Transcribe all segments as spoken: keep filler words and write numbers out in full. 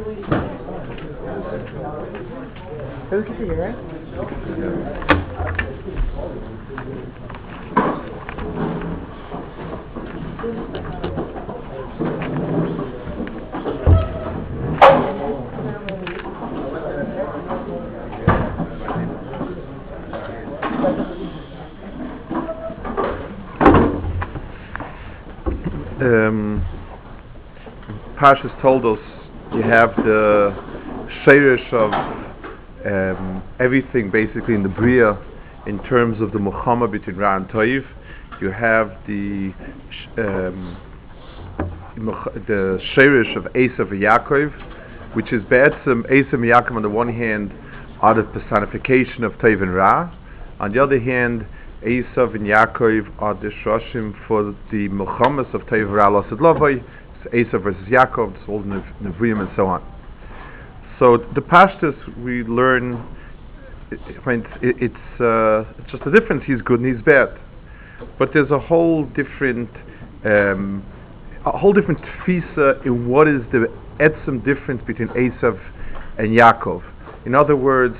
So we can see you, right? Um, Parshas told us you have the sheirish of um, everything basically in the Bria in terms of the Muhammad between Ra and Toiv. You have the um, the sheirish of Esav and Yaakov, which is Be'etzim. Esav and Yaakov on the one hand are the personification of Toiv and Ra. On the other hand, Esav and Yaakov are the shoshim for the Muhammad of Toiv and Ra Lasad Lavai. Esav versus Yaakov, it's all the Nevi'im and so on. So the Pashtus we learn, I mean, it, it's uh, it's just a difference. He's good and he's bad, but there's a whole different, um, a whole different tfisa in what is the etzem difference between Esav and Yaakov. In other words,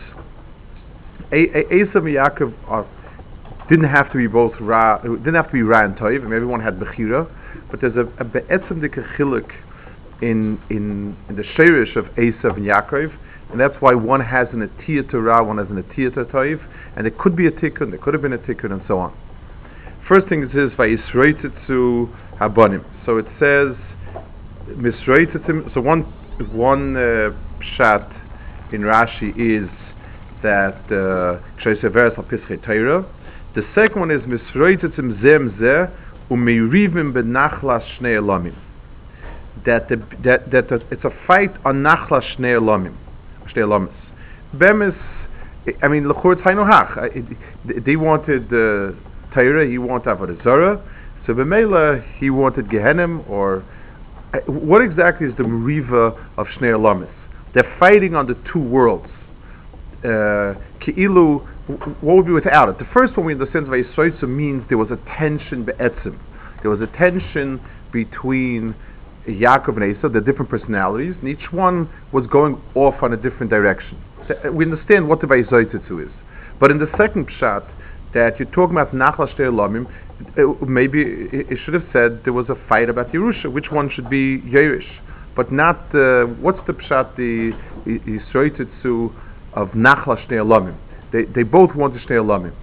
Esav and Yaakov are, didn't have to be both Ra, didn't have to be Ra and Toiv. I mean, everyone had Bechira, but there's a, a be'etzem dikachiluk in in in the sheirish of Esav and Yaakov, and that's why one has an atiyah to Ra, one has an atiyah to Toiv, and it could be a tikkun, there could have been a tikkun, and so on. First thing it says vayisroitetzu habanim. So it says misroitetzim. So one one uh, pshat in Rashi is that ksheseveres al pischei Torah. The second one is misroitetzim zem zeh umeirivim benachlas shnei elamim. That the, that that the, it's a fight on nachlas shnei elamim, shnei elamis. Bemis, I mean, l'chur tzaynohach. They wanted the uh, Torah, he wanted avodah zarah. So b'meila he wanted Gehenim, or uh, what exactly is the meriva of shnei elamis? They're fighting on the two worlds. Uh, Ke'ilu, what would be without it? The first one we understand Vayisroitzu means there was a tension be'etzim. There was a tension between Yaakov and Esav, the different personalities, and each one was going off on a different direction. So we understand what the Vayisroitzu is. But in the second pshat, that you're talking about Nachla Shtei Elamim, maybe it, it should have said there was a fight about Yerusha, which one should be Yerush, but not, uh, what's the pshat, the Yisroitzu of Nachla Shnei Elamim. They they both want the Shnei Elamim.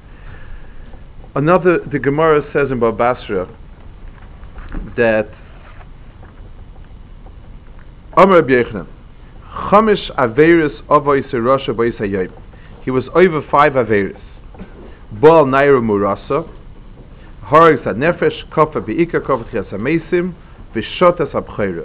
Another, the Gemara says in Baba Basra that Amar Rabbi Yochanan, Chamish Averis Avos Rasha Bais Hayom. He was over five Averis. Baal Naira Murasa, Harag Sad Nefesh, Kofa Beika, Kofa Tchias HaMeisim, Vishotas Abchera.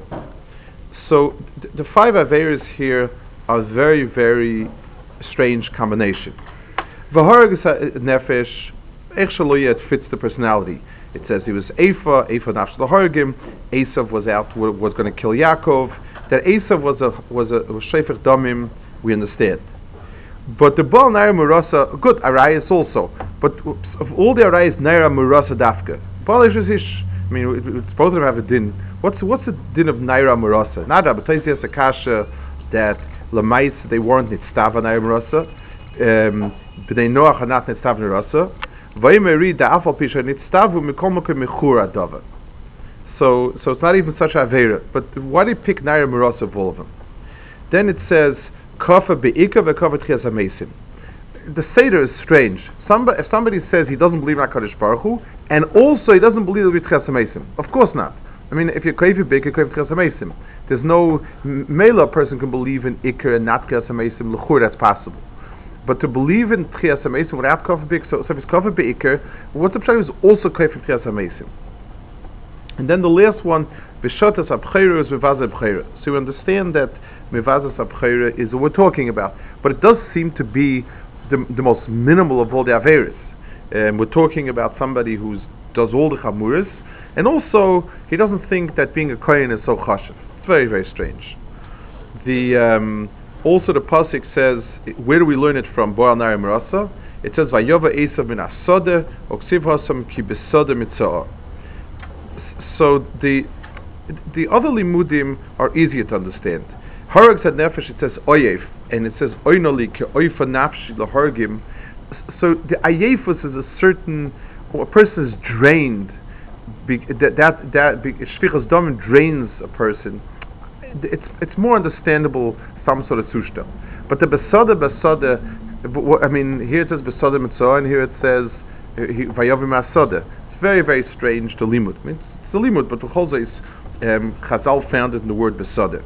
So th- the five Averis here are very, very strange combination. V'harag nefesh, echshaloyah, it fits the personality. It says he was Eifa, Eifa nafsh l'haragim. Esav was out, was going to kill Yaakov. That Esav was a was a was shefech damim. We understand. But the Baal Naira Murasa, good Arayas also. But of all the Arayas, Naira Murasa dafka. Baal Ish, I mean, it's both of them have a din. What's what's the din of Naira Murasa? Nada, but Taisi has a kasha that Lamais, they weren't Nitztava Naira Murasa. B'nei Noach are not Nitztava Nirasa. Vayimeri da'afal pisha Nitztavu mikol mokem mechura dava. So, so it's not even such a avera. But why do you pick Naira Murasa of all of them? Then it says Kafa be'ika ve'kafa tchias hamesim. The Seder is strange. Somebody, if somebody says he doesn't believe in HaKadosh Baruch Hu, and also he doesn't believe in tchias hamesim, of course not. I mean, if you're Kaifi Beik, you're Kaifi Tchias HaMeisim. There's no Mela person can believe in Iker and not Tchias HaMeisim, L'chur, that's possible. But to believe in Tchias HaMeisim without Kaifi Beik, so, so if it's Kaifi Beikir, what's the pshat is also Kaifi Tchias HaMeisim. And then the last one, B'shotas Abchera is Mivaz Abchera. So you understand that Mivaz Abchera is what we're talking about. But it does seem to be the, the most minimal of all the Averis. Um, we're talking about somebody who does all the Chamuris, and also, he doesn't think that being a Kohen is so chashiv. It's very, very strange. The um, also the pasuk says, where do we learn it from? Baal Naira Murasa. It says, "Vayova Esav min asode, oksiv hasam ki besode mitzah." So the the other limudim are easier to understand. Horeg said nefesh, it says oyev, and it says oinoli ke oifa nafshi lahorgim. So the ayefus is a certain, well, a person is drained. Be, that that that shvichas dam drains a person. It's it's more understandable some sort of sushta. But the besada besada, I mean, here it says besada mitzvah, and here it says vayavim asada. It's very very strange to limud. I mean, it's the limud, but the whole is um, Chazal found it in the word besada.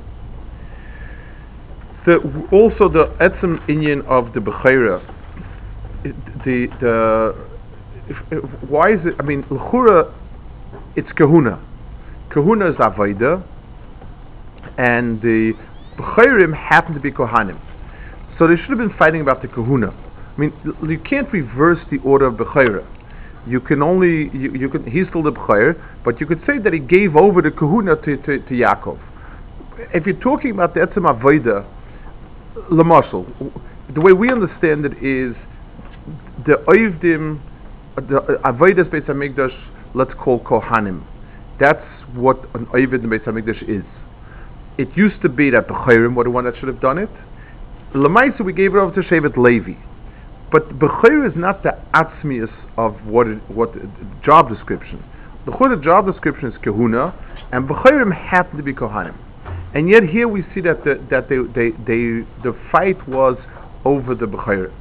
The also the etzem inyan of the bechira. The the if, if, why is it? I mean, l'chura, it's kahuna. Kahuna is avodah, and the bechirim happen to be kohanim. So they should have been fighting about the kahuna. I mean, you can't reverse the order of bechira. You can only you, you can he's still the bechir, but you could say that he gave over the kahuna to to, to Yaakov. If you're talking about the etzem avodah, l'mashal, the way we understand it is the oivdim, the avodas Beis Hamikdash, let's call kohanim. That's what an oivd in Beis Hamikdash is. It used to be that bechirim were the one that should have done it. L'maisa, we gave it over to Shevet Levi, but bechir is not the atzmius of what it, what the job description. The whole job description is kahuna, and bechirim happen to be kohanim. And yet here we see that the, that they, they, they, the fight was over the bechir.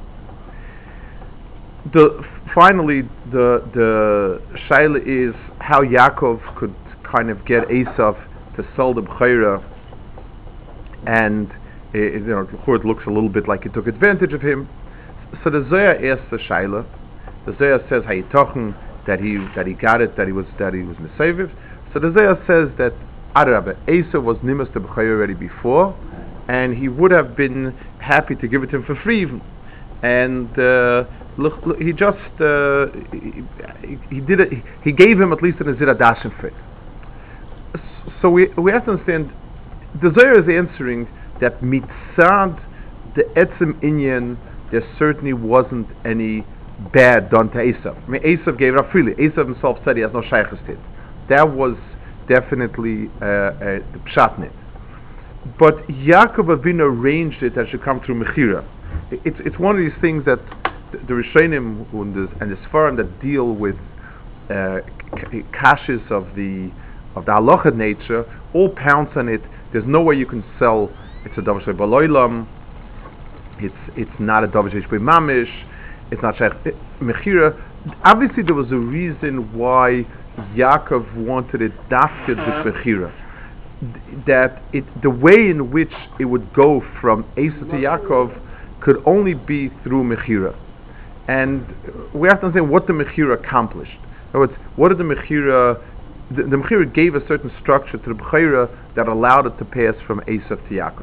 The finally the the shaila is how Yaakov could kind of get Esav to sell the bechira, and it, you know, it looks a little bit like he took advantage of him. So the Zohar asks the shaila. The Zohar says hayitochen that he that he got it, that he was that he was mesaviv. So the Zohar says that Adarabah, Esav was nimas the bechira already before, and he would have been happy to give it to him for free even. And uh, look, look, he just uh, he, he did it. He gave him at least an azira dashin for it. So we we have to understand. The Zohar is answering that mitzad the etzem inyan, there certainly wasn't any bad done to Esav. I mean, Esav gave it up freely. Esav himself said he has no shaychus to it. That was definitely uh, uh, the pshatnit. But Yaakov Avinu arranged it that should come through mechira. It's it's one of these things that the, the Rishonim and the, and the Sfarim that deal with uh, kashis of the of the halacha nature all pounce on it. There's no way you can sell. It's a davar shebaloilam. It's it's not a davar shebimamish. It's not shaykh mechira. Obviously, there was a reason why Yaakov wanted it dafked with mechira. That it the way in which it would go from Esav to Yaakov could only be through mechira, and we have to understand what the mechira accomplished. In other words, what did the mechira? The, the mechira gave a certain structure to the bechira that allowed it to pass from Esav to Yaakov.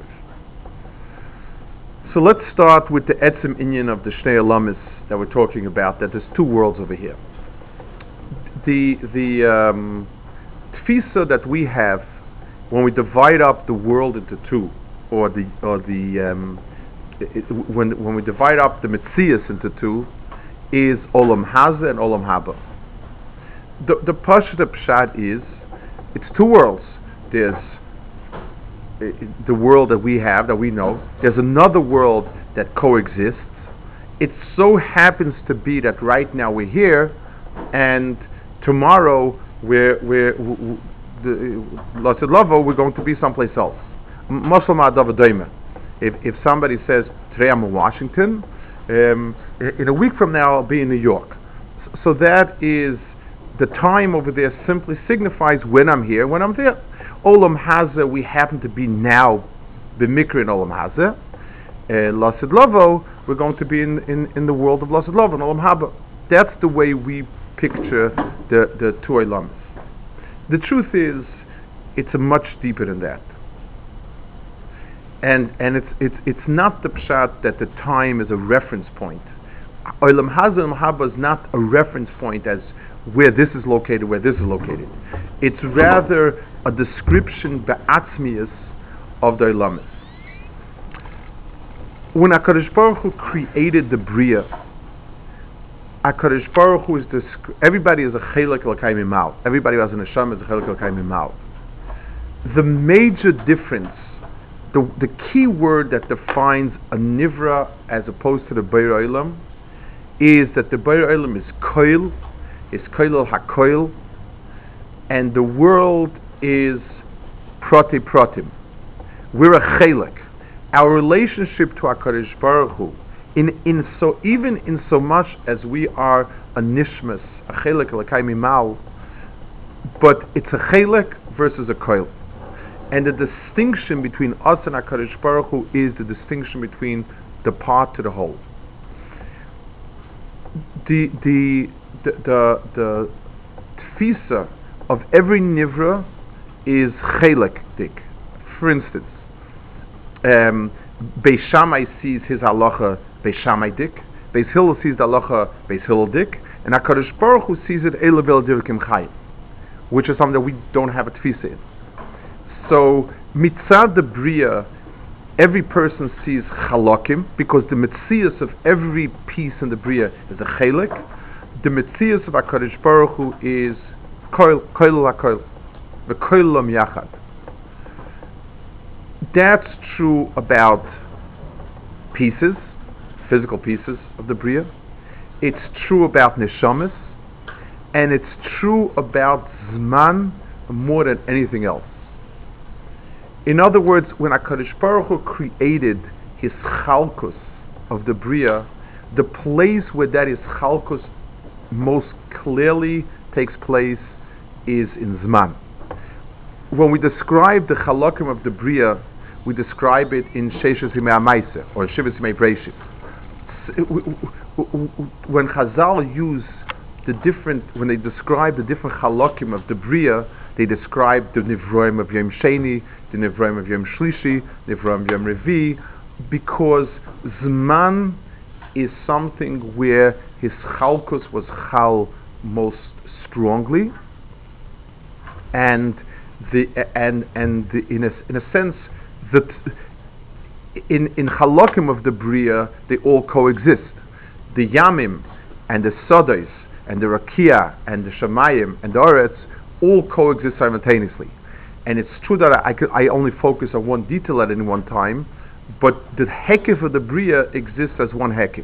So let's start with the etzem inyan of the Shnei Alamis that we're talking about. That there's two worlds over here. The the um, tfisa that we have when we divide up the world into two, or the or the um, It, when when we divide up the Metzias into two, is Olam Haza and Olam Haba. The the Pashut Pshat is it's two worlds. There's uh, the world that we have that we know. There's another world that coexists. It so happens to be that right now we're here, and tomorrow we're we're w- w- the Lasid Lavo we're going to be someplace else. Muslim Adavadayma. If if somebody says today I'm in Washington, um, in a week from now I'll be in New York. So that is the time over there simply signifies when I'm here, when I'm there. Olam Haza, we happen to be now b'mikra in Olam Haza. Lasid Lavo, we're going to be in, in, in the world of Lasid Lavo and Olam Haba. That's the way we picture the the two Olamas. The truth is, it's a much deeper than that. And and it's it's it's not the pshat that the time is a reference point. Olam Haza and Olam Haba is not a reference point as where this is located, where this is located. It's rather a description be'atzmius of the Olamas. When HaKadosh Baruch Hu created the Bria, HaKadosh Baruch Hu is this. Everybody is a chelek l'kay mimau. Everybody who has an neshama is a chelek l'kay mimau. The major difference the, the key word that defines a nivra as opposed to the Beir Olam is that the Beir Olam is koil, is koil hakoil, and the world is prati pratim. We're a chelek. Our relationship to HaKadosh Baruch Hu, in, in so, even in so much as we are a nishmas, a chelek l'kai mimal, but it's a chelek versus a koil. And the distinction between us and HaKadosh Baruch Hu is the distinction between the part to the whole. The the the the, the tfisa of every nivra is chelek dik. For instance, um, Beis Shammai sees his halacha Beis Shammai dik, Beis Hillel sees the halacha Beis Hillel dik, and HaKadosh Baruch Hu sees it Eila Vel Dirkim Chayim, which is something that we don't have a tfisa in. So mitzad the bria, every person sees chalakim because the mitzias of every piece in the bria is a chelek. The mitzias of HaKadosh Baruch Hu is koil koil hakoil, the koilam yachad. That's true about pieces, physical pieces of the bria. It's true about neshamas, and it's true about zman more than anything else. In other words, when HaKadosh Baruch Hu created his chalkus of the bria, the place where that is chalkus most clearly takes place is in zman. When we describe the chalakim of the bria, we describe it in Sheishas Yimei HaMaaseh or Shivas Yimei Breishis. When Chazal use the different, when they describe the different chalakim of the bria, they describe the nivroim of Yom Sheni, the nivroim of Yom Shlishi, the nivroim of Yom Revi, because zman is something where his chalkus was chal most strongly, and the and and the, in a in a sense that in in halakim of the bria they all coexist. The yamim and the sodas and the rakia and the shamayim and the oretz all coexist simultaneously. And it's true that I, I, could, I only focus on one detail at any one time, but the hekif of the bria exists as one hekif.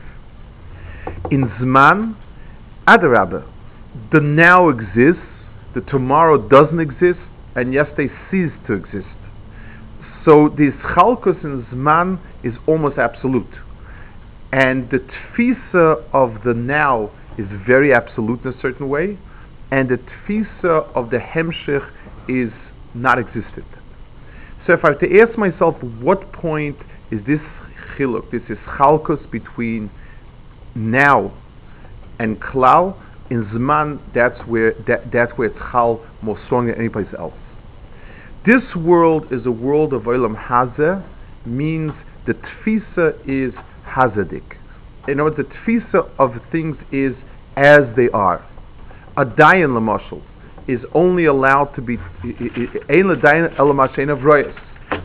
In zman, adarabah, the now exists, the tomorrow doesn't exist, and yesterday ceased to exist. So this chalkus in zman is almost absolute. And the tfisa of the now is very absolute in a certain way, and the tfisa of the hemshech is not existent. So if I have to ask myself, what point is this chiluk, this is chalkus between now and klal, in zman, that's where that, that's where it's chal more strong than any place else. This world is a world of olam hazeh, means the tfisa is hazadik. In other words, the tfisa of things is as they are. A dayan lamashal is only allowed to be ein l'dayan elamashen of royas.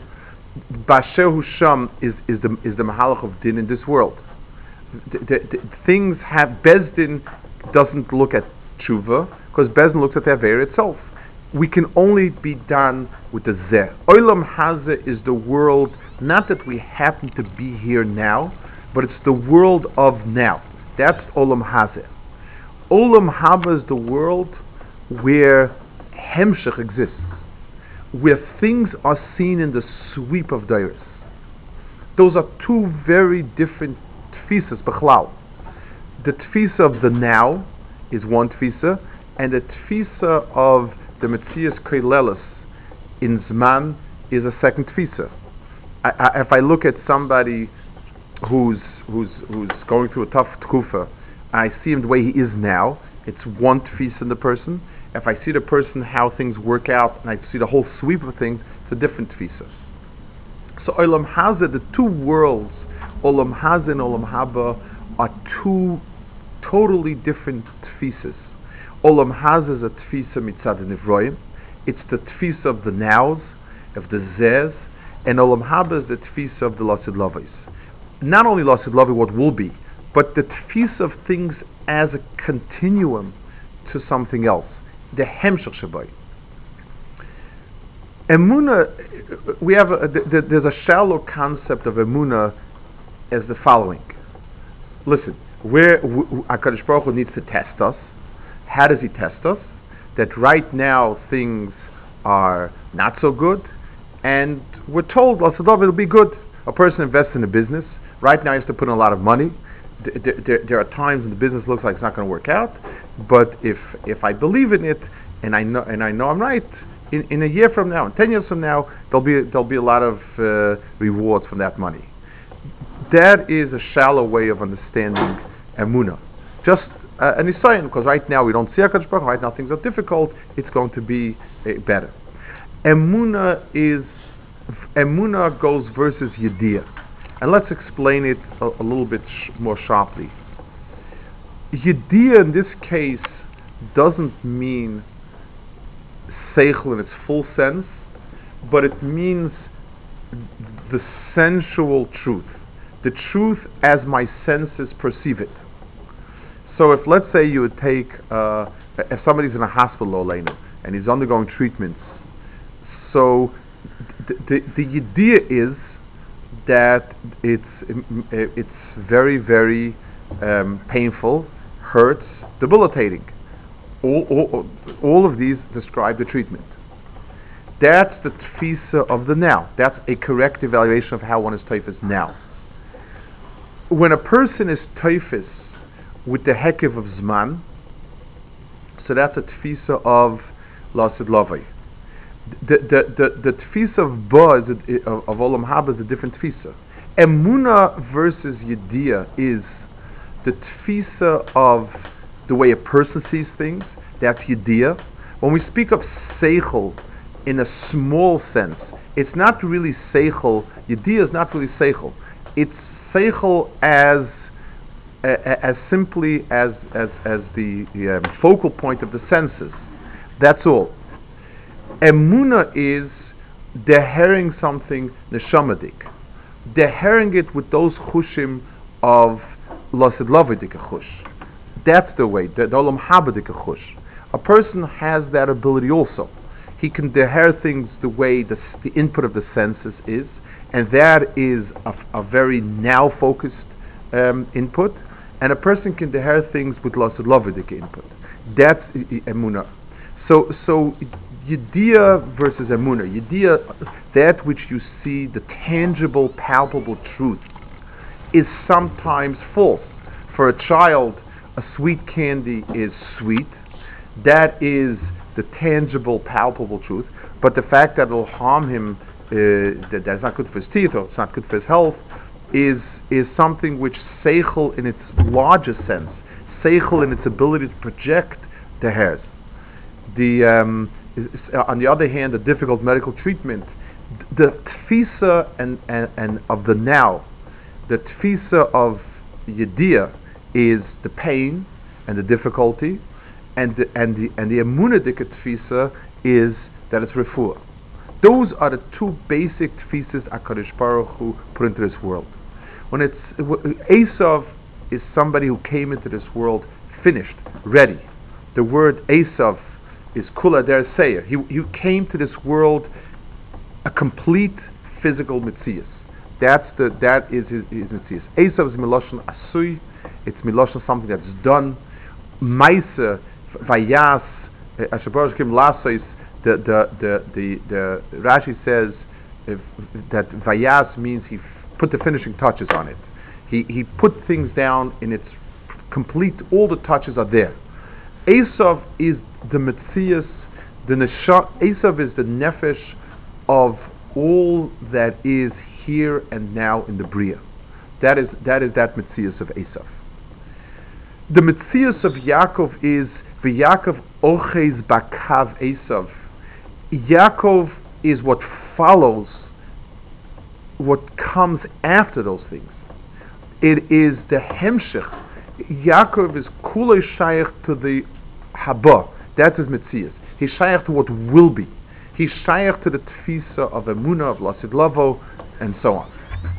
Basher Husham is is the is the mahalach of din in this world. The, the, the things have Bezdin doesn't look at tshuva because Bezdin looks at the aver itself. We can only be done with the zeh. Olam hazeh is the world, not that we happen to be here now, but it's the world of now. That's olam hazeh. Olam haba is the world where hemshech exists, where things are seen in the sweep of dairis. Those are two very different tfisas, b'chlal. The tfisa of the now is one tfisa, and the tfisa of the metzias koilelis in zman is a second tfisa. I, I, if I look at somebody who's who's who's going through a tough tkufa, I see him the way he is now, it's one tfisa in the person. If I see the person how things work out, and I see the whole sweep of things, it's a different tfisa. So olam hazeh, the two worlds, olam hazeh and olam haba, are two totally different tfisas. Olam hazeh is a tfisa mitzad nivroim. It's the tfisa of the nows, of the zez, and olam haba is the tfisa of the lasid lavos. Not only lasid lavi, what will be, but the tfisa of things as a continuum to something else. The hemshech shabai. Emuna, we have a, th- th- there's a shallow concept of emuna as the following. Listen, where w- w- HaKadosh Baruch Hu needs to test us. How does He test us? That right now things are not so good, and we're told, it'll be good. A person invests in a business. Right now he has to put in a lot of money. There, there, there are times when the business looks like it's not going to work out, but if if I believe in it and I know and I know I'm right, in, in a year from now, in ten years from now, there'll be there'll be a lot of uh, rewards from that money. That is a shallow way of understanding emunah. Just uh, an isayin, because right now we don't see HaKadosh Baruch Hu. Right now things are difficult. It's going to be uh, better. Emunah is emunah goes versus yediyah. And let's explain it a, a little bit sh- more sharply. Yediyah in this case doesn't mean seichel in its full sense, but it means the sensual truth, the truth as my senses perceive it. So if, let's say, you would take, uh, if somebody's in a hospital, Olena, and he's undergoing treatments, so the, the, the yediyah is that it's it's very, very um, painful, hurts, debilitating. All, all, all of these describe the treatment. That's the tfisa of the now. That's a correct evaluation of how one is teifis now. When a person is teifis with the hekev of zman, so that's a tfisa of lasid lavai. The the the, the tfisa of ba is a, of, of olam haba is a different tfisa. Emuna versus yediyah is the tfisa of the way a person sees things. That's yediyah. When we speak of seichel in a small sense, it's not really seichel. Yediyah is not really seichel. It's seichel as uh, as simply as as as the um, focal point of the senses. That's all. Emuna is dehering something neshamadik, dehering it with those chushim of lasid lavidik chush. That's the way, the olam habadik chush. A person has that ability also. He can deher things the way the, the input of the senses is, and that is a, a very now focused um, input. And a person can deher things with lasid lavidik input. That's emuna. So so. Yediyah versus emunah. Yediyah, that which you see, the tangible, palpable truth, is sometimes false. For a child, a sweet candy is sweet. That is the tangible, palpable truth. But the fact that it will harm him, uh, that that's not good for his teeth or it's not good for his health, is is something which seichel in its largest sense, seichel in its ability to project the hairs. The um, on the other hand, the difficult medical treatment, the tfisa and, and, and of the now, the tfisa of yediyah is the pain and the difficulty, and the and the and the emunadik tfisa is that it's refuah. Those are the two basic tfisas HaKadosh Baruch Hu put into this world. When it's Esav is somebody who came into this world finished, ready. The word Esav is kula der seir. He he came to this world a complete physical mitzias. That's the that is his, his mitzias. Esav is miloshen asui. It's miloshen something that's done. Maisa vayas ashabar kim lasois. The the the the the Rashi says if, that vayas means he f- put the finishing touches on it. He he put things down in its complete. All the touches are there. Esav is the Metzias, the Nesha, Esav is the Nefesh of all that is here and now in the Bria. That is that is that Metzias of Esav. The Metzias of Yaakov is V'Yaakov Ochez Bakav Esav. Yaakov is what follows, what comes after those things. It is the Hemshech. Yaakov is kulei shaykh to the haba. That's his mitzias. He's shaykh to what will be. He's shaykh to the tfisa of emunah, of lasid lavo, and so on.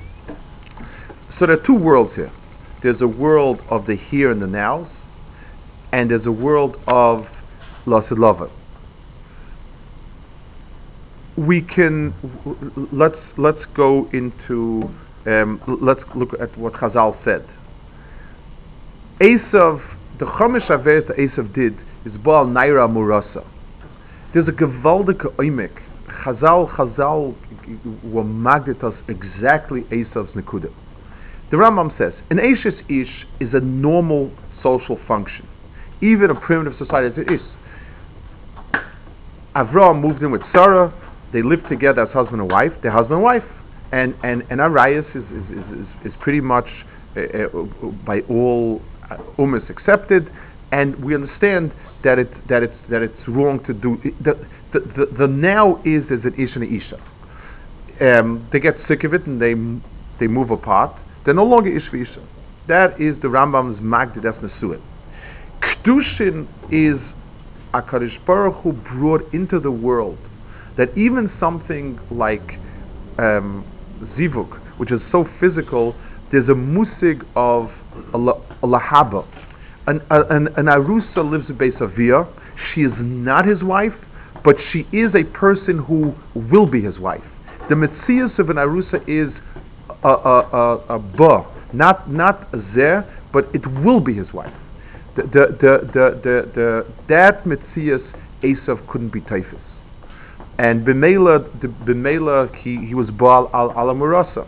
So there are two worlds here. There's a world of the here and the nows, and there's a world of lasid lavo. we can let's let's go into um, let's look at what Chazal said. Esav, the Chomesh Averes that Esav did is Baal Naira Murasa. There's a gewaldige oimek. Chazal Chazal were magnet us exactly Esav's nekuda. The Rambam says an Eishes Ish is a normal social function, even a primitive society as it is. Avraham moved in with Sarah. They lived together as husband and wife. They're husband and wife, and and and Arias is is is, is, is pretty much uh, uh, by all uh, ummahs accepted, and we understand that it that it's that it's wrong to do. The the the, the now is is an ish and an isha. Um, they get sick of it and they they move apart. They're no longer ish v'isha. That is the Rambam's magdid es nesuin. Kedushin is HaKadosh Baruch Hu brought into the world that even something like um, zivuk, which is so physical, there's a musig of a, la, a lahaba. An, an, an arusa lives in Beis Avia. She is not his wife, but she is a person who will be his wife. The metzius of an arusa is a, a, a, a ba, not not a zeh, but it will be his wife. The the the the, the, the that metzius Esav couldn't be teifus, and b'meila the b'meila he he was baal al al amurasa.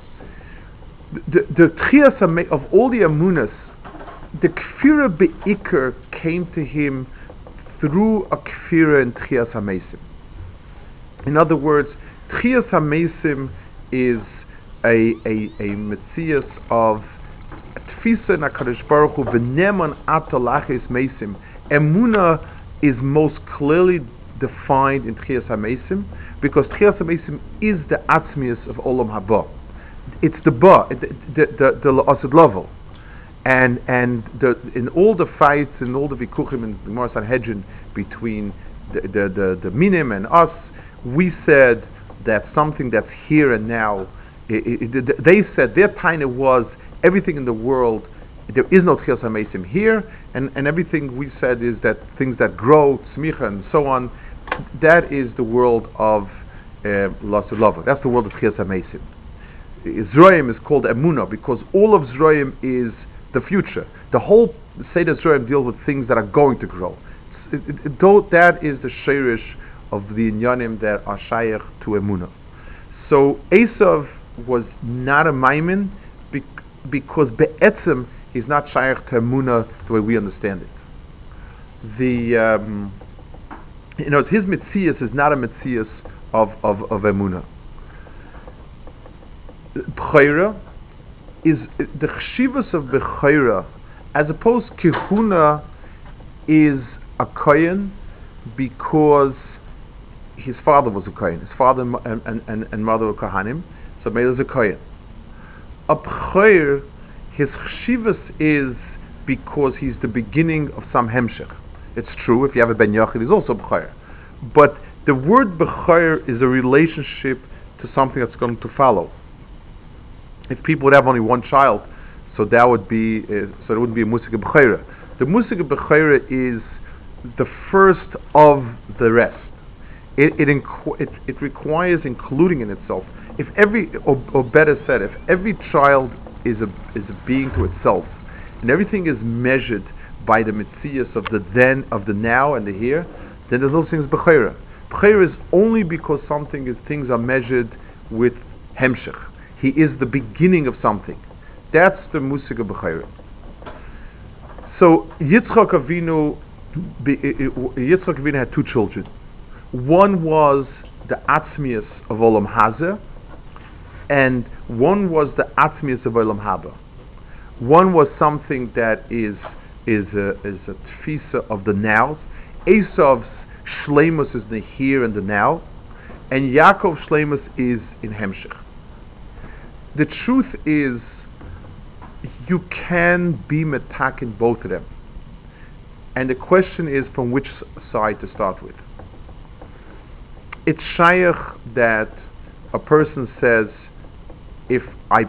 The the tchias of all the amunas, the kfira beikar came to him through a kfira in tchias hamesim. In other words, tchias hamesim is a a a metzius of Tfisa in HaKadosh Baruch Hu v'neman ata lachis mesim. Emuna is most clearly defined in Tchias HaMesim because Tchias HaMesim is the atzmius of Olam Haba. It's the ba, the the the, the la'asid level, and and the in all the fights and all the vikuchim in the Gemara Sanhedrin between the the the, the minim and us, we said that something that's here and now. It, it, it, they said their taina was everything in the world, there is no Tchias HaMesim here, and, and everything we said is that things that grow, tzmicha and so on, that is the world of La'asud Lava. That's the world of Tchias HaMesim. Zroim is called Emunah because all of Zroim is the future. The whole Seder Zroim deals with things that are going to grow. It, it, it, though that is the sheirish of the inyanim that are shayach to Emunah. So Esav was not a maimin bec- because be'etzem is not shayach to Emunah the way we understand it. The um, you know his mitzias is not a mitzias of of of Emunah. B'chayra is the chshivas of b'chayra, as opposed kihuna is a kohen because his father was a kohen, his father and and, and, and mother were kohanim, so made as a kohen. A b'chayr, his chshivas is because he's the beginning of some hemshech. It's true, if you have a ben yachid, he's also b'chayr. But the word b'chayr is a relationship to something that's going to follow. If people would have only one child, so that would be uh, so it wouldn't be a musig b'chayra. The musig b'chayra is the first of the rest. It it, inqu- it it requires including in itself. If every, or, or better said, if every child is a is a being to itself, and everything is measured by the mitzias of the then, of the now and the here, then there's no things b'chayra. B'chayra is only because something is things are measured with hemshech. He is the beginning of something. That's the musig of b'chayra. So Yitzchak Avinu, Yitzchak Avinu had two children. One was the atzmius of Olam Hazeh, and one was the atzmius of Olam Haba. One was something that is is a, is a tfisa of the now. Esav's shleimus is the here and the now, and Yaakov's shleimus is in hemshech. The truth is, you can be metak in both of them, and the question is from which side to start with. It's shayach that a person says, if I,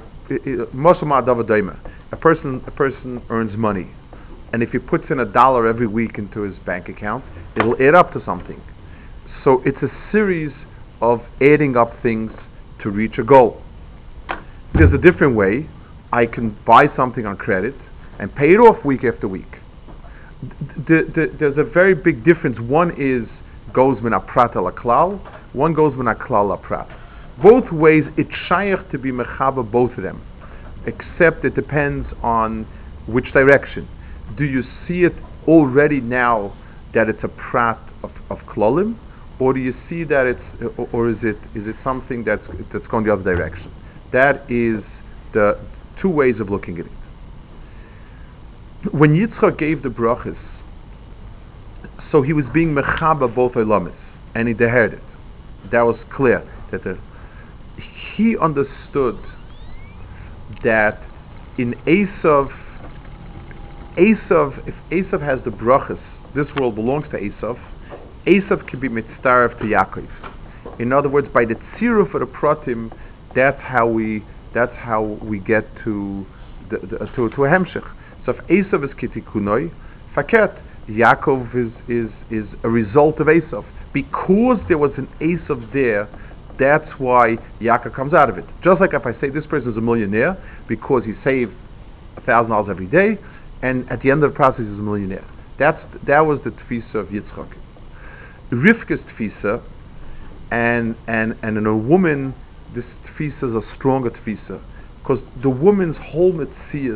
a person a person earns money, and if he puts in a dollar every week into his bank account, it'll add up to something. So it's a series of adding up things to reach a goal. There's a different way. I can buy something on credit and pay it off week after week. The, the, there's a very big difference. One is goes min aprat al klal, one goes min klal aprat. Both ways, it's shaykh to be mechaba both of them, except it depends on which direction. Do you see it already now that it's a prat of, of klolim, or do you see that it's, or, or is it is it something that's that's going the other direction? That is the two ways of looking at it. When Yitzchak gave the brachas, so he was being mechaba both olamis, and he dehered it. That was clear. That the, he understood that in Esav, Esav, if Esav has the brachas, this world belongs to Esav. Esav can be mitzvah to Yaakov. In other words, by the tziruf for the pratim, that's how we that's how we get to the, the, to to a hemshech. So if Esav is kitikunoi, faket, Yaakov is, is, is a result of Esav. Because there was an Esav there, that's why Yaakov comes out of it. Just like if I say this person is a millionaire because he saved a thousand dollars every day, and at the end of the process he's a millionaire. That's that was the tfisa of Yitzchak. Rivka's tfisa, and and and in a woman, this tfisa is a stronger tfisa, because the woman's whole metzias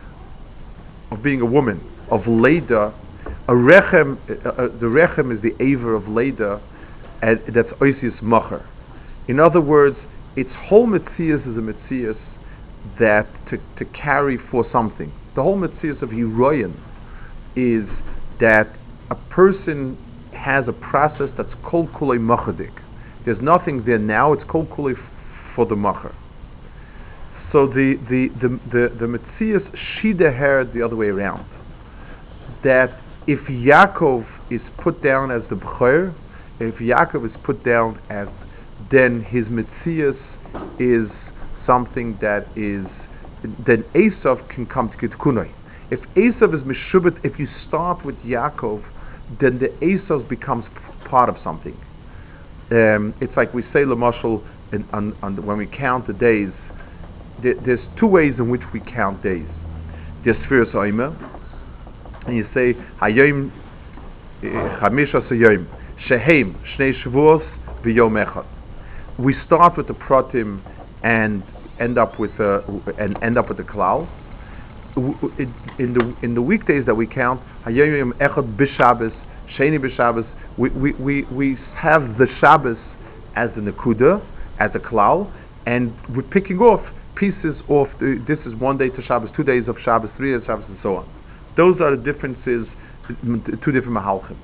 of being a woman, of Leda, a rechem, uh, uh, the rechem is the aver of Leda, and that's oisius macher. In other words, its whole metzias is a metzias that to, to carry for something. The whole metzias of Hiroyan is that a person has a process that's kol kulei machadik. There's nothing there now, it's kol kulei f- for the macher. So the the the the, the Metzias Shida heard the other way around. That if Yaakov is put down as the B'cher, if Yaakov is put down as, then his Metzias is something that is, then Esav can come to Kitkunoi. If Esav is Meshubet, if you start with Yaakov, then the Esav becomes p- part of something. Um, it's like we say Lamashal on, on when we count the days. There's two ways in which we count days. There's Sfiras Omer, and you say Hayom Chamisha Sayom Shehem Shnei Shavuos V'Yom Echad. We start with the Pratim and end up with a, and end up with the Klal. In the in the weekdays that we count Hayom Echad B'Shabbos Sheni B'Shabbos, we we we we have the Shabbos as the Nekuda, as a Klal, and we're picking off pieces of the, this is one day to Shabbos, two days of Shabbos, three days of Shabbos, and so on. Those are the differences, two different mahalchim.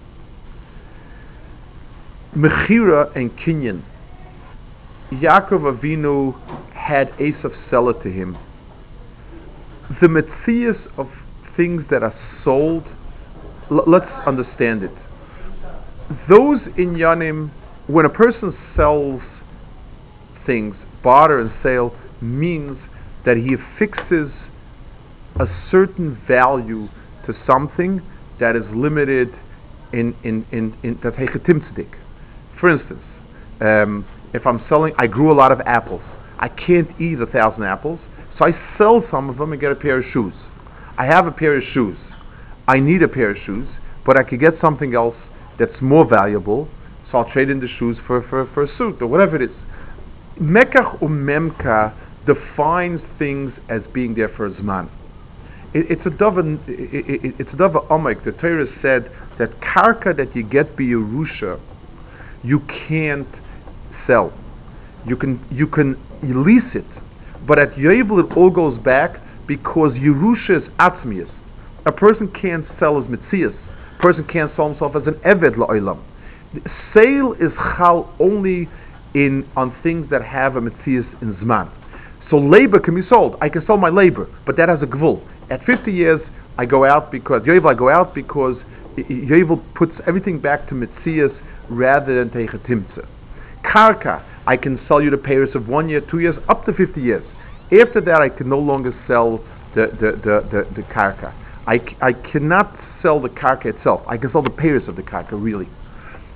Mechira and Kinyan. Yaakov Avinu had Esav sell it to him. The metzias of things that are sold, l- let's understand it. Those in Yanim, when a person sells things, barter and sale, means that he affixes a certain value to something that is limited in in in, in that's hechetim tzedek. For instance, um, if I'm selling, I grew a lot of apples. I can't eat a thousand apples, so I sell some of them and get a pair of shoes. I have a pair of shoes. I need a pair of shoes, but I could get something else that's more valuable, so I'll trade in the shoes for for, for a suit or whatever it is. Mekach umemka defines things as being there for a zman. It, it's a dava. It, it, it's a dava omek. The Torah said that karka that you get by Yerusha, you can't sell. You can you can lease it, but at Yovel it all goes back because Yerusha is atzmius. A person can't sell his mitzias. A person can't sell himself as an eved la'olam. Sale is chal only in on things that have a mitzias in zman. So labor can be sold. I can sell my labor, but that has a gvul. At fifty years, I go out because Yovel I go out because Yovel puts everything back to mitzias rather than techetimtze. Karka, I can sell you the payers of one year, two years, up to fifty years. After that, I can no longer sell the the the, the, the karka. I, I cannot sell the karka itself. I can sell the payers of the karka, really.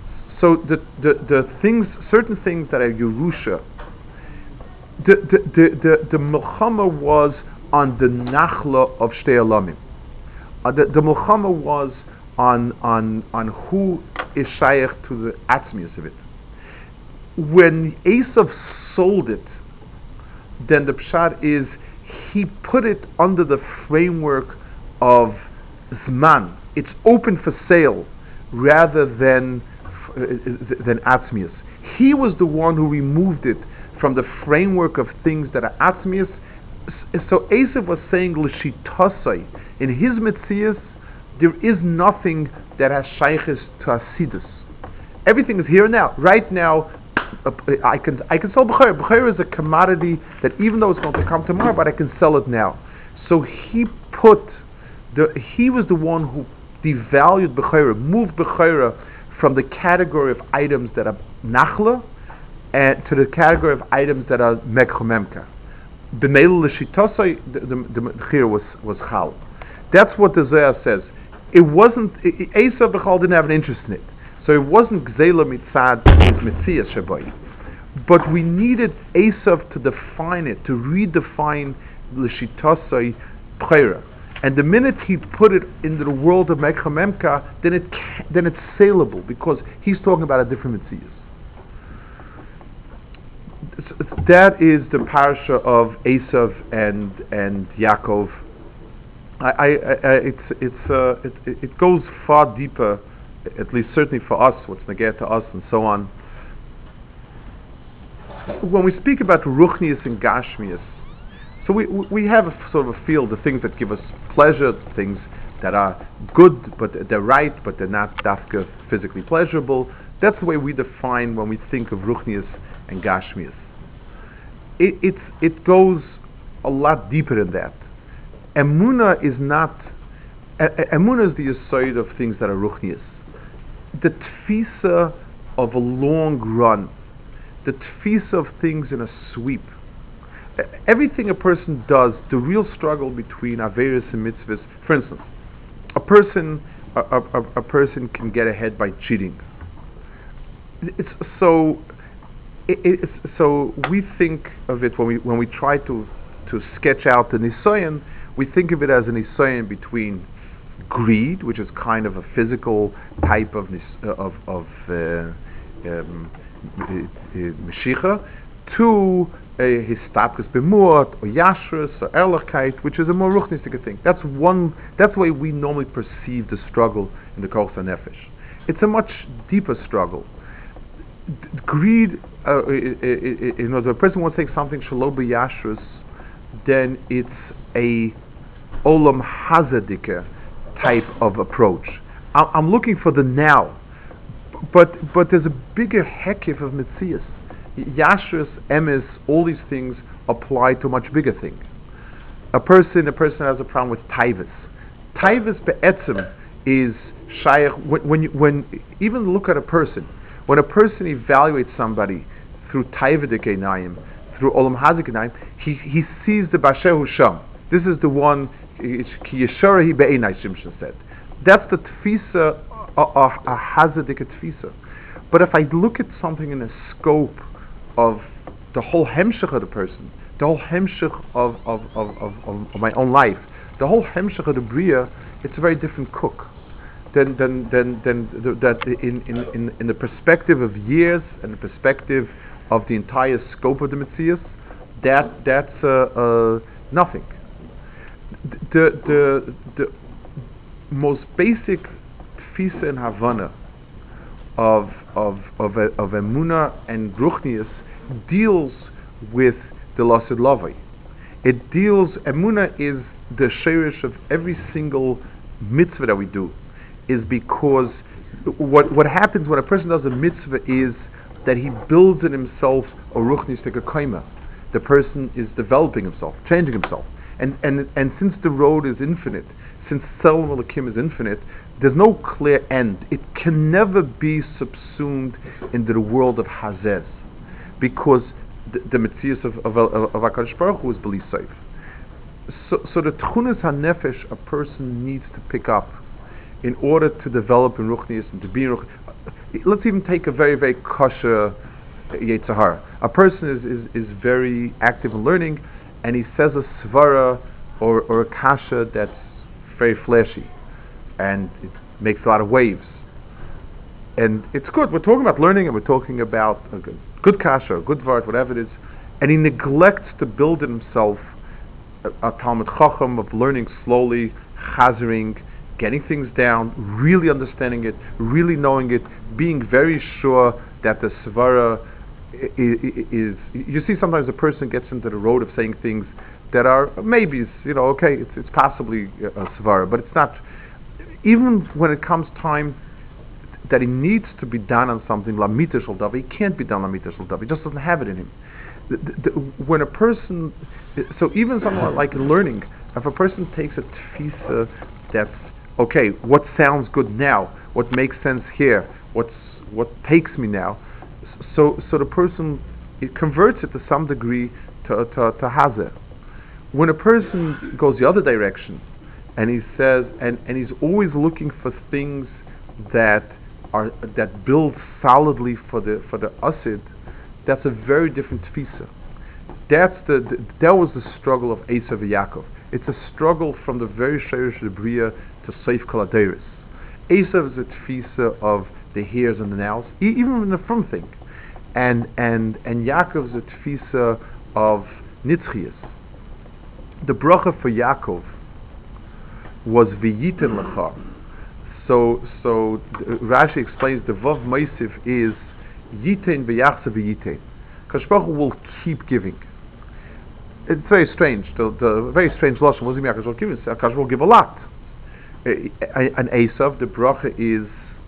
so the, the, the things, certain things that are Yerusha, the the the the, the Milchama was on the Nachla of Shtei Alamim. Uh, the the Milchama was on on on who is shaykh to the atzmius of it. When Esav sold it, then the pshat is he put it under the framework of Zman. It's open for sale rather than uh, than atzmius. He was the one who removed it from the framework of things that are atzmius. So Esav was saying l'shitasai in his metzias there is nothing that has shaykhis to asidus. Everything is here and now. Right now, uh, I can I can sell b'chayr. B'chayr is a commodity that even though it's going to come tomorrow, but I can sell it now. So he put the he was the one who devalued b'chayr, moved b'chayr from the category of items that are nachla and to the category of items that are mekhomemka. B'meil l'shitosai, the the b'chayr was was chal. That's what the Zohar says. It wasn't Esav b'chal didn't have an interest in it. So it wasn't Gzela mitzad his Metzias Shabai. But we needed Esav to define it, to redefine l'shitasai b'chayra. And the minute he put it into the world of Mekhamemka, then it ca- then it's saleable because he's talking about a different Metzias. That is the parasha of Esav and and Yaakov. I, I, I it's it's uh, it, it goes far deeper. At least certainly for us, what's nageh to us and so on. When we speak about ruchnius and gashmius, so we we have a sort of a feel, the things that give us pleasure, the things that are good, but they're right, but they're not dafka physically pleasurable. That's the way we define when we think of ruchnius and gashmius. It it's, it goes a lot deeper than that. Emunah is not, Emunah is the yesod of things that are ruchnius. The tfisa of a long run, the tfisa of things in a sweep. Everything a person does, the real struggle between averis and mitzvahs. For instance, a person a, a, a person can get ahead by cheating. It's so. It, it's, so we think of it when we when we try to to sketch out the nisayon. We think of it as a nisayon between greed, which is kind of a physical type of uh, of of uh, um, meshicha, to a histapkus b'muat or yashrus or erlichkeit, which is a more ruchnistic thing. That's one. That's the way we normally perceive the struggle in the kochas nefesh. It's a much deeper struggle. D- greed. Uh, you know, if a person wants to take something shelo b'yashrus, then it's a olam hazadika type of approach. I'm looking for the now, but but there's a bigger hekif of mitzias. Yashrus, emes, all these things apply to a much bigger thing. A person, a person has a problem with taivas. Taivas be'etzim is shaykh. When, when you when even look at a person, when a person evaluates somebody through taivadik einayim, through olam hazik einayim, he he sees the basher sham. This is the one. Ki yesharahi be'enai, Shimshon said. That's the tfisa, a, a, a hazadik tfisa. But if I look at something in a scope of the whole hemshech of the person, the whole hemshech of of, of, of, of my own life, the whole hemshech of the bria, it's a very different cook than than than, than the, that in, in, in, in the perspective of years and the perspective of the entire scope of the Metzias. That that's uh, uh, nothing. The the the most basic tfisa and havana of of of of emuna and ruchnius deals with the lasid lavai. It deals. Emuna is the sheirish of every single mitzvah that we do, is because what what happens when a person does a mitzvah is that he builds in himself a ruchnius tekakaima. The person is developing himself, changing himself. And, and and since the road is infinite, since Tzelem Elokim is infinite, there's no clear end. It can never be subsumed into the world of Hazez, because the, the Metzias of of, of, of HaKadosh Baruch Hu is B'li Seif. So, so the Tchunas HaNefesh a person needs to pick up in order to develop in Ruchnius and to be in Ruchnius. Let's even take a very, very kosher Yetzer Hara. A person is, is, is very active in learning, and he says a svara or, or a kasha that's very flashy, and it makes a lot of waves. And it's good. We're talking about learning, and we're talking about a good, good kasha, a good vart, whatever it is. And he neglects to build in himself a, a Talmud Chacham of learning slowly, chazering, getting things down, really understanding it, really knowing it, being very sure that the svara is, is. You see, sometimes a person gets into the road of saying things that are maybes. You know, okay, it's, it's possibly a, a svara, but it's not. Even when it comes time that he needs to be done on something, lamita shel davar, he can't be done lamita shel davar. He just doesn't have it in him. The, the, the, when a person, so even something like learning, if a person takes a tfisa that's okay, what sounds good now, what makes sense here, what's what takes me now, so so the person, it converts it to some degree to to, to hazeh. When a person goes the other direction, and he says, and, and he's always looking for things that are that build solidly for the for the asid, that's a very different tfisa. That's the, the that was the struggle of Esav and Yaakov. It's a struggle from the very shayrish of Bria to Seif Kol Adeiros. Esav is a tfisa of the hairs and the nails, e- even in the from thing, and and and Yaakov is a tfisa of nitzchias. The bracha for Yaakov was v'yiten lecha. So so uh, Rashi explains the vav meisiv is yiten v'yachse v'yiten. Kadosh Baruch Hu will keep giving. It's very strange. The, the very strange lashon. What does it mean? Kadosh Baruch Hu Kadosh Baruch Hu will give a lot. Uh, an Esav, the bracha is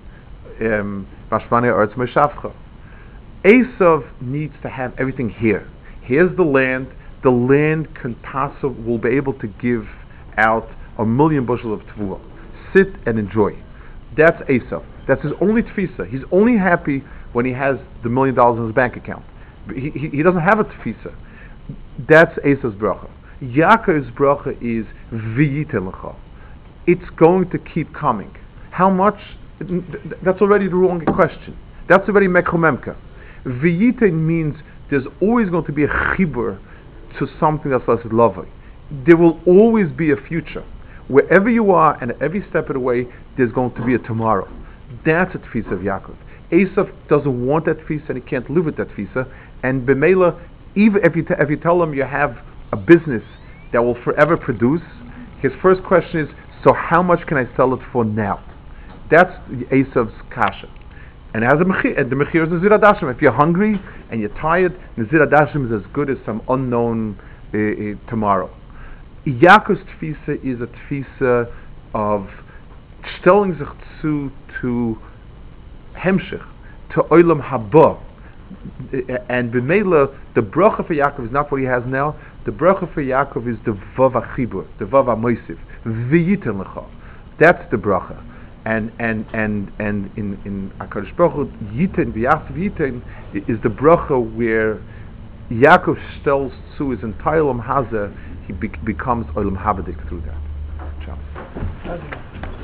Vashmane Eretz Meshavcha. Esav needs to have everything here. Here's the land. The land can possibly will be able to give out a million bushels of tevuah. Sit and enjoy. That's Esav. That's his only tefisa. He's only happy when he has the million dollars in his bank account. He, he, he doesn't have a tefisa. That's Esav's bracha. Yaakov's bracha is v'yiten lecha. It's going to keep coming. How much? That's already the wrong question. That's already mekromemka. V'yiten means there's always going to be a chibur to something that's less lovely. There will always be a future. Wherever you are and every step of the way, there's going to be a tomorrow. That's a tefisa of Yaakov. Esav doesn't want that tefisa and he can't live with that tefisa. And b'meila, even if you, t- if you tell him you have a business that will forever produce, his first question is, so how much can I sell it for now? That's Esav's kasha. And it has a mechir, and the mechir is Nezir Adashim. If you're hungry and you're tired, Nezir Adashim is as good as some unknown uh, uh, tomorrow. Yaakov's tfisa is a tfisa of stelling sich zu to hemshich, to olam haba. And b'meila, the bracha for Yaakov is not what he has now. The bracha for Yaakov is the vav achibur, the vav amoisiv, v'yiten lecha. That's the bracha. And and and and in in Hakadosh Baruch Hu, yiten v'yachs v'yiten is the bracha where Yaakov stells to his entire olam hazeh. He be- becomes olam habadik through that.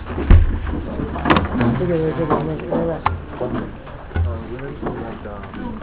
Ciao.